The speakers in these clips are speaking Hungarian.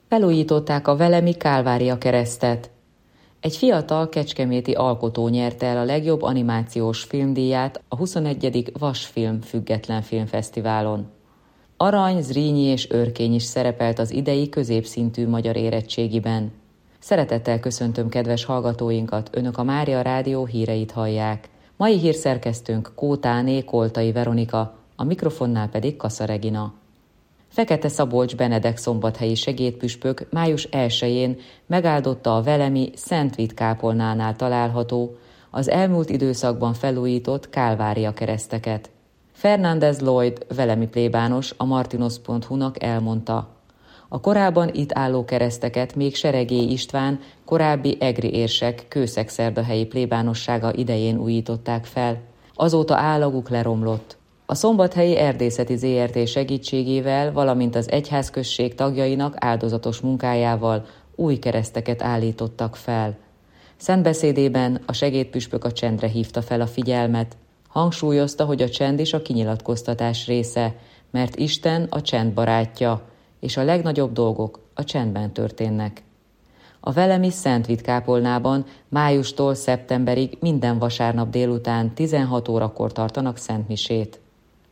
Felújították a velemi Kálvária keresztet. Egy fiatal kecskeméti alkotó nyerte el a legjobb animációs filmdíját a 21. Vasfilm Független Filmfesztiválon. Arany, Zrínyi és Örkény is szerepelt az idei középszintű magyar érettségiben. Szeretettel köszöntöm kedves hallgatóinkat, Önök a Mária Rádió híreit hallják. Mai hírszerkesztőnk Kótáné Koltai Veronika, a mikrofonnál pedig Kassa Regina. Fekete Szabolcs Benedek szombathelyi segédpüspök május 1-én megáldotta a velemi Szent Vit kápolnánál található, az elmúlt időszakban felújított Kálvária kereszteket. Fernández Lloyd velemi plébános a martinos.hu-nak elmondta: a korábban itt álló kereszteket még Seregély István, korábbi egri érsek kőszegszerdahelyi plébánossága idején újították fel. Azóta állaguk leromlott. A szombathelyi erdészeti ZRT segítségével, valamint az egyházközség tagjainak áldozatos munkájával új kereszteket állítottak fel. Szentbeszédében a segédpüspök a csendre hívta fel a figyelmet. Hangsúlyozta, hogy a csend is a kinyilatkoztatás része, mert Isten a csend barátja, és a legnagyobb dolgok a csendben történnek. A velemi Szent Vit kápolnában májustól szeptemberig minden vasárnap délután 16 órakor tartanak szentmisét.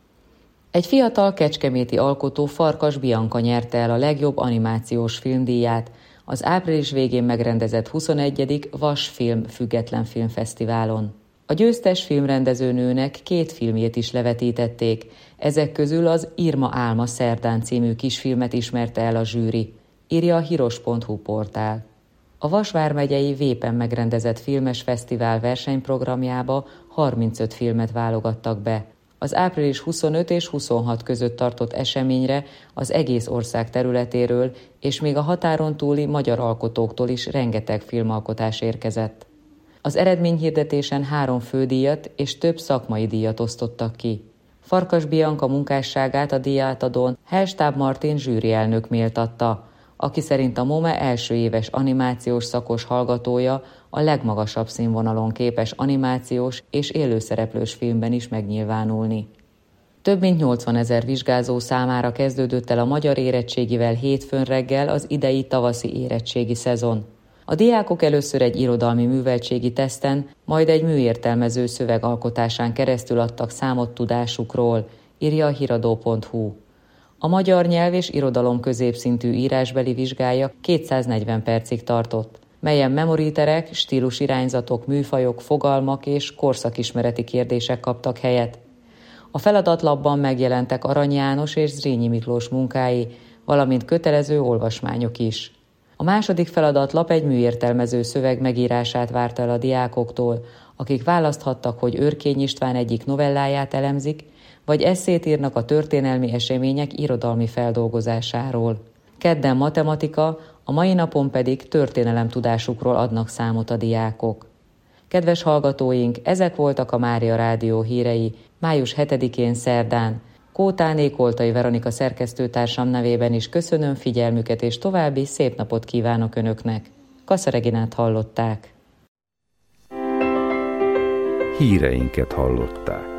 Egy fiatal kecskeméti alkotó, Farkas Bianca nyerte el a legjobb animációs filmdíját az április végén megrendezett 21. Vasfilm Független Filmfesztiválon. A győztes filmrendezőnőnek 2 filmjét is levetítették, ezek közül az Irma álma szerdán című kisfilmet ismerte el a zsűri, írja a hiros.hu portál. A Vas vármegyei Vépen megrendezett filmes fesztivál versenyprogramjába 35 filmet válogattak be. Az április 25 és 26 között tartott eseményre az egész ország területéről és még a határon túli magyar alkotóktól is rengeteg filmalkotás érkezett. Az eredményhirdetésen 3 fődíjat és több szakmai díjat osztottak ki. Farkas Bianca munkásságát a díjátadón Hellstáb Martin zsűrielnök méltatta, aki szerint a MOME első éves animációs szakos hallgatója a legmagasabb színvonalon képes animációs és élőszereplős filmben is megnyilvánulni. Több mint 80 000 vizsgázó számára kezdődött el a magyar érettségivel hétfőn reggel az idei tavaszi érettségi szezon. A diákok először egy irodalmi műveltségi teszten, majd egy műértelmező szövegalkotásán keresztül adtak számot tudásukról, írja a hiradó.hu. A magyar nyelv és irodalom középszintű írásbeli vizsgája 240 percig tartott, melyen memoriterek, stílusirányzatok, műfajok, fogalmak és korszakismereti kérdések kaptak helyet. A feladatlapban megjelentek Arany János és Zrínyi Miklós munkái, valamint kötelező olvasmányok is. A második feladatlap egy műértelmező szöveg megírását várta el a diákoktól, akik választhattak, hogy Örkény István egyik novelláját elemzik, vagy esszét írnak a történelmi események irodalmi feldolgozásáról. Kedden matematika, a mai napon pedig történelemtudásukról adnak számot a diákok. Kedves hallgatóink, ezek voltak a Mária Rádió hírei május 7-én szerdán. Kótáné Koltai Veronika szerkesztőtársam nevében is köszönöm figyelmüket, és további szép napot kívánok Önöknek. Kassa Reginát hallották. Híreinket hallották.